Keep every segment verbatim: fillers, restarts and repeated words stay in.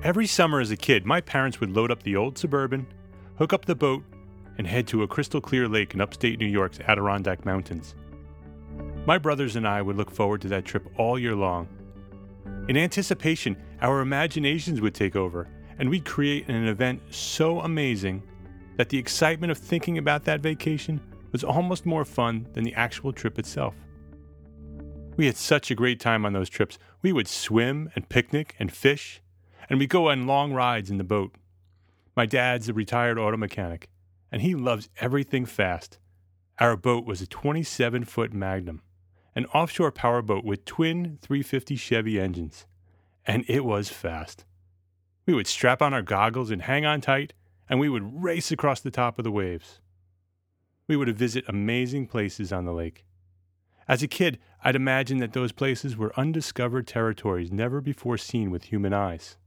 Every summer as a kid, my parents would load up the old Suburban, hook up the boat, and head to a crystal clear lake in upstate New York's Adirondack Mountains. My brothers and I would look forward to that trip all year long. In anticipation, our imaginations would take over, and we'd create an event so amazing that the excitement of thinking about that vacation was almost more fun than the actual trip itself. We had such a great time on those trips. We would swim and picnic and fish, and we'd go on long rides in the boat. My dad's a retired auto mechanic, and he loves everything fast. Our boat was a twenty-seven foot Magnum, an offshore powerboat with twin three fifty Chevy engines, and it was fast. We would strap on our goggles and hang on tight, and we would race across the top of the waves. We would visit amazing places on the lake. As a kid, I'd imagine that those places were undiscovered territories never before seen with human eyes.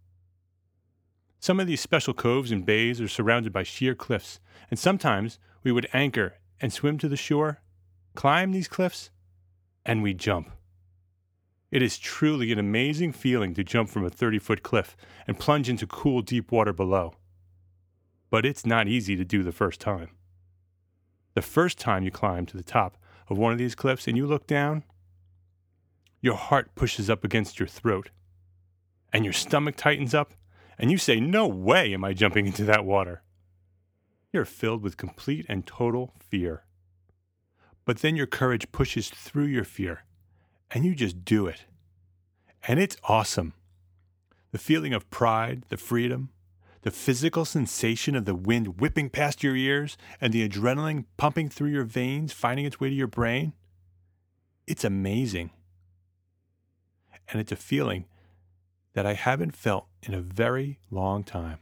Some of these special coves and bays are surrounded by sheer cliffs, and sometimes we would anchor and swim to the shore, climb these cliffs, and we'd jump. It is truly an amazing feeling to jump from a thirty-foot cliff and plunge into cool, deep water below. But it's not easy to do the first time. The first time you climb to the top of one of these cliffs and you look down, your heart pushes up against your throat, and your stomach tightens up, and you say, "No way am I jumping into that water." You're filled with complete and total fear. But then your courage pushes through your fear, and you just do it. And it's awesome. The feeling of pride, the freedom, the physical sensation of the wind whipping past your ears, and the adrenaline pumping through your veins, finding its way to your brain. It's amazing. And it's a feeling that I haven't felt in a very long time.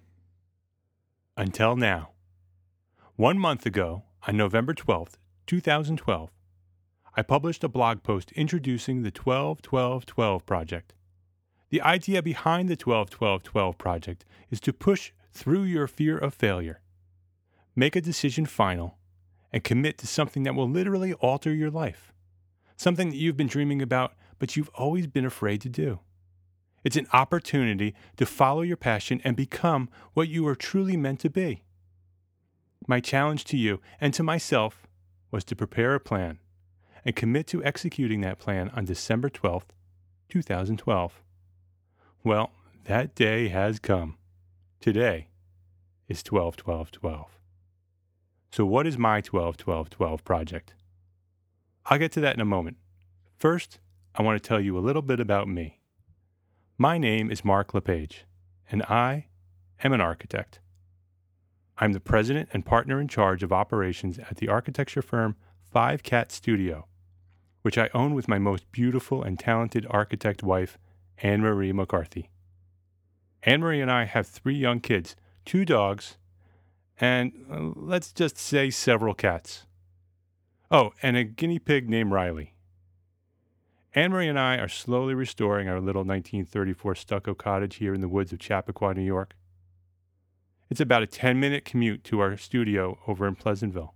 Until now. One month ago, on November twelfth, twenty twelve, I published a blog post introducing the twelve twelve twelve Project. The idea behind the twelve twelve twelve Project is to push through your fear of failure, make a decision final, and commit to something that will literally alter your life, something that you've been dreaming about but you've always been afraid to do. It's an opportunity to follow your passion and become what you are truly meant to be. My challenge to you and to myself was to prepare a plan and commit to executing that plan on December twelfth, twenty twelve. Well, that day has come. Today is twelve twelve twelve. So what is my twelve twelve twelve project? I'll get to that in a moment. First, I want to tell you a little bit about me. My name is Mark LePage, and I am an architect. I'm the president and partner in charge of operations at the architecture firm Five Cat Studio, which I own with my most beautiful and talented architect wife, Anne-Marie McCarthy. Anne-Marie and I have three young kids, two dogs, and uh, let's just say several cats. Oh, and a guinea pig named Riley. Anne-Marie and I are slowly restoring our little nineteen thirty-four stucco cottage here in the woods of Chappaqua, New York. It's about a ten-minute commute to our studio over in Pleasantville.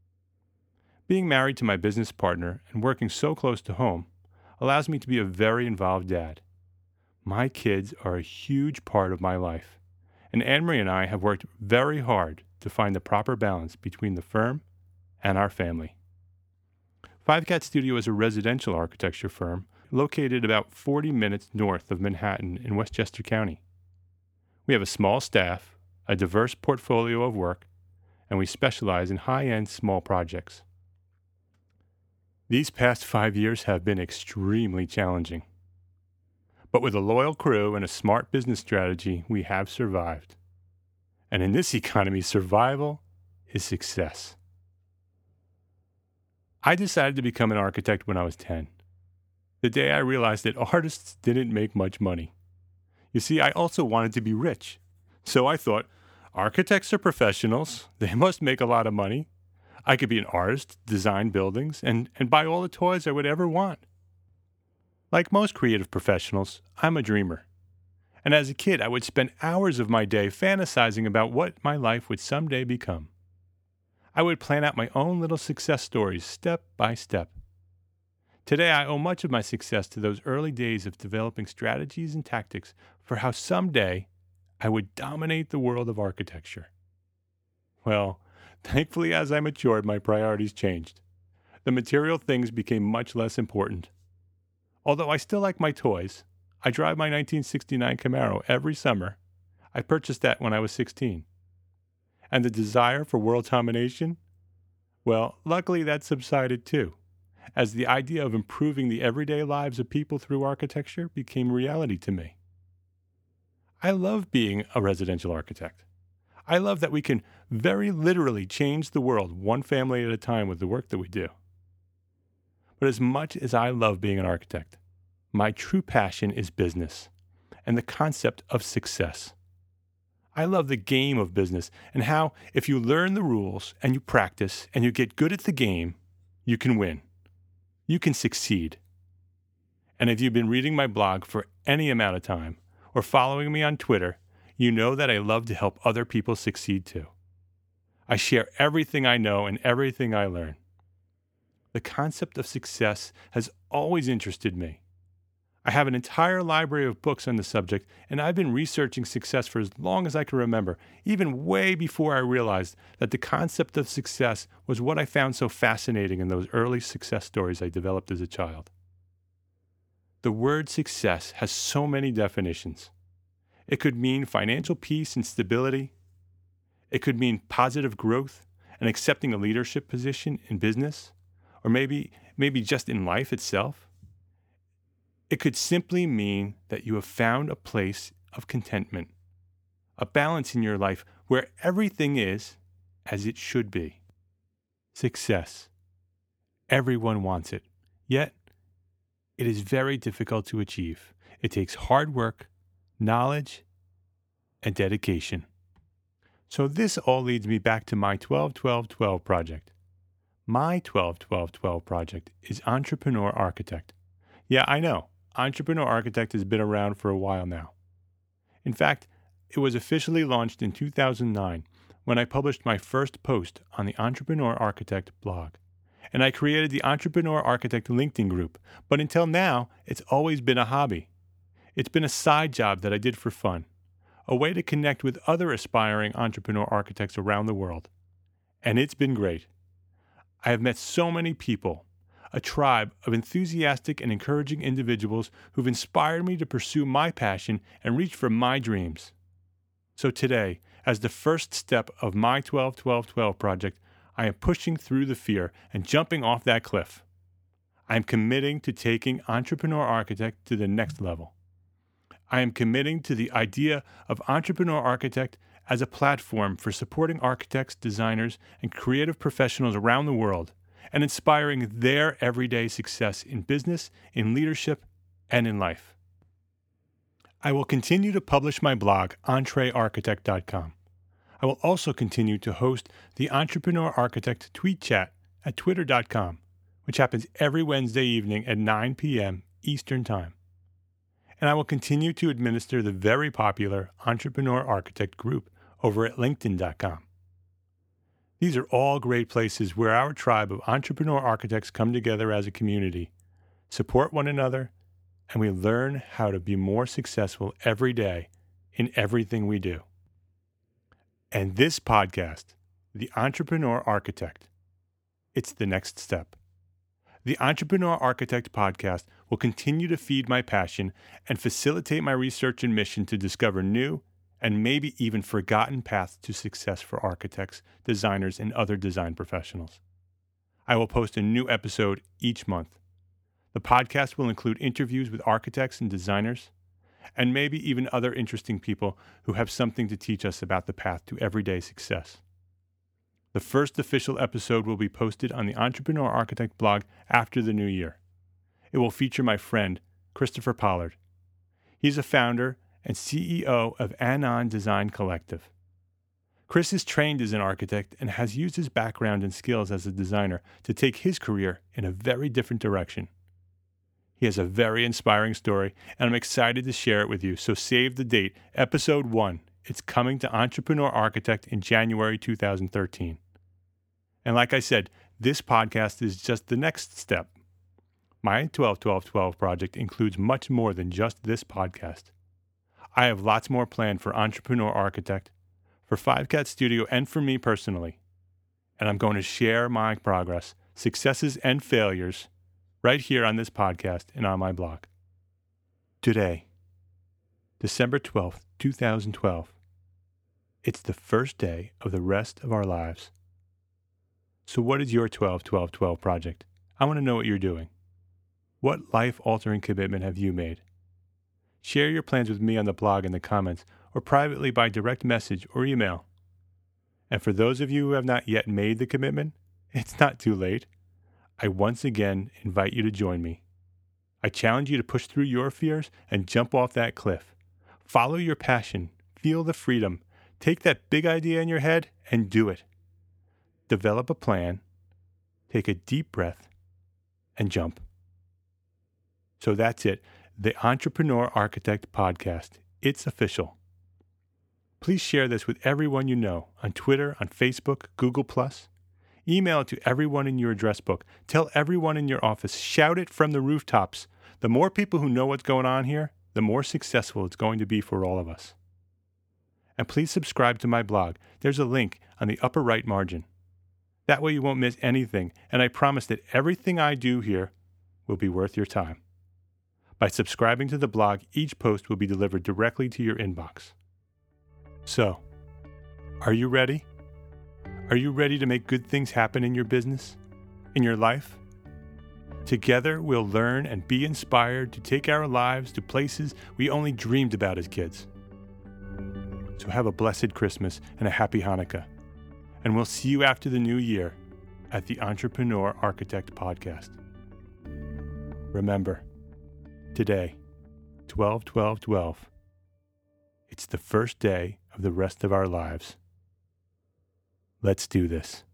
Being married to my business partner and working so close to home allows me to be a very involved dad. My kids are a huge part of my life, and Anne-Marie and I have worked very hard to find the proper balance between the firm and our family. Five Cat Studio is a residential architecture firm located about forty minutes north of Manhattan in Westchester County. We have a small staff, a diverse portfolio of work, and we specialize in high-end small projects. These past five years have been extremely challenging. But with a loyal crew and a smart business strategy, we have survived. And in this economy, survival is success. I decided to become an architect when I was ten, the day I realized that artists didn't make much money. You see, I also wanted to be rich. So I thought, architects are professionals. They must make a lot of money. I could be an artist, design buildings, and, and buy all the toys I would ever want. Like most creative professionals, I'm a dreamer. And as a kid, I would spend hours of my day fantasizing about what my life would someday become. I would plan out my own little success stories step by step. Today, I owe much of my success to those early days of developing strategies and tactics for how someday I would dominate the world of architecture. Well, thankfully, as I matured, my priorities changed. The material things became much less important. Although I still like my toys, I drive my nineteen sixty-nine Camaro every summer. I purchased that when I was sixteen. And the desire for world domination? Well, luckily that subsided too, as the idea of improving the everyday lives of people through architecture became reality to me. I love being a residential architect. I love that we can very literally change the world one family at a time with the work that we do. But as much as I love being an architect, my true passion is business and the concept of success. I love the game of business and how if you learn the rules and you practice and you get good at the game, you can win. You can succeed. And if you've been reading my blog for any amount of time or following me on Twitter, you know that I love to help other people succeed too. I share everything I know and everything I learn. The concept of success has always interested me. I have an entire library of books on the subject, and I've been researching success for as long as I can remember, even way before I realized that the concept of success was what I found so fascinating in those early success stories I developed as a child. The word success has so many definitions. It could mean financial peace and stability. It could mean positive growth and accepting a leadership position in business, or maybe, maybe just in life itself. It could simply mean that you have found a place of contentment, a balance in your life where everything is as it should be. Success. Everyone wants it, yet it is very difficult to achieve. It takes hard work, knowledge, and dedication. So this all leads me back to my twelve twelve twelve project. My twelve twelve twelve project is Entrepreneur Architect. Yeah, I know. Entrepreneur Architect has been around for a while now. In fact, it was officially launched in two thousand nine when I published my first post on the Entrepreneur Architect blog. And I created the Entrepreneur Architect LinkedIn group, but until now, it's always been a hobby. It's been a side job that I did for fun, a way to connect with other aspiring entrepreneur architects around the world. And it's been great. I have met so many people, a tribe of enthusiastic and encouraging individuals who've inspired me to pursue my passion and reach for my dreams. So today, as the first step of my twelve twelve twelve project, I am pushing through the fear and jumping off that cliff. I am committing to taking Entrepreneur Architect to the next level. I am committing to the idea of Entrepreneur Architect as a platform for supporting architects, designers, and creative professionals around the world, and inspiring their everyday success in business, in leadership, and in life. I will continue to publish my blog, entree architect dot com. I will also continue to host the Entrepreneur Architect tweet chat at twitter dot com, which happens every Wednesday evening at nine p.m. Eastern Time. And I will continue to administer the very popular Entrepreneur Architect group over at linkedin dot com. These are all great places where our tribe of entrepreneur architects come together as a community, support one another, and we learn how to be more successful every day in everything we do. And this podcast, The Entrepreneur Architect, it's the next step. The Entrepreneur Architect podcast will continue to feed my passion and facilitate my research and mission to discover new and maybe even forgotten paths to success for architects, designers, and other design professionals. I will post a new episode each month. The podcast will include interviews with architects and designers, and maybe even other interesting people who have something to teach us about the path to everyday success. The first official episode will be posted on the Entrepreneur Architect blog after the new year. It will feature my friend, Christopher Pollard. He's a founder and C E O of Anon Design Collective. Chris is trained as an architect and has used his background and skills as a designer to take his career in a very different direction. He has a very inspiring story, and I'm excited to share it with you, so save the date, Episode one. It's coming to Entrepreneur Architect in January two thousand thirteen. And like I said, this podcast is just the next step. My twelve twelve twelve project includes much more than just this podcast. I have lots more planned for Entrepreneur Architect, for Five Cat Studio, and for me personally. And I'm going to share my progress, successes, and failures right here on this podcast and on my blog. Today, December twelfth, twenty twelve, it's the first day of the rest of our lives. So what is your twelve twelve twelve project? I want to know what you're doing. What life-altering commitment have you made? Share your plans with me on the blog in the comments or privately by direct message or email. And for those of you who have not yet made the commitment, it's not too late. I once again invite you to join me. I challenge you to push through your fears and jump off that cliff. Follow your passion, feel the freedom, take that big idea in your head and do it. Develop a plan, take a deep breath, and jump. So that's it, the Entrepreneur Architect Podcast. It's official. Please share this with everyone you know on Twitter, on Facebook, Google plus. Email it to everyone in your address book. Tell everyone in your office. Shout it from the rooftops. The more people who know what's going on here, the more successful it's going to be for all of us. And please subscribe to my blog. There's a link on the upper right margin. That way you won't miss anything, and I promise that everything I do here will be worth your time. By subscribing to the blog, each post will be delivered directly to your inbox. So, are you ready? Are you ready to make good things happen in your business, in your life? Together, we'll learn and be inspired to take our lives to places we only dreamed about as kids. So have a blessed Christmas and a happy Hanukkah. And we'll see you after the new year at the Entrepreneur Architect Podcast. Remember, today, twelve twelve twelve, it's the first day of the rest of our lives. Let's do this.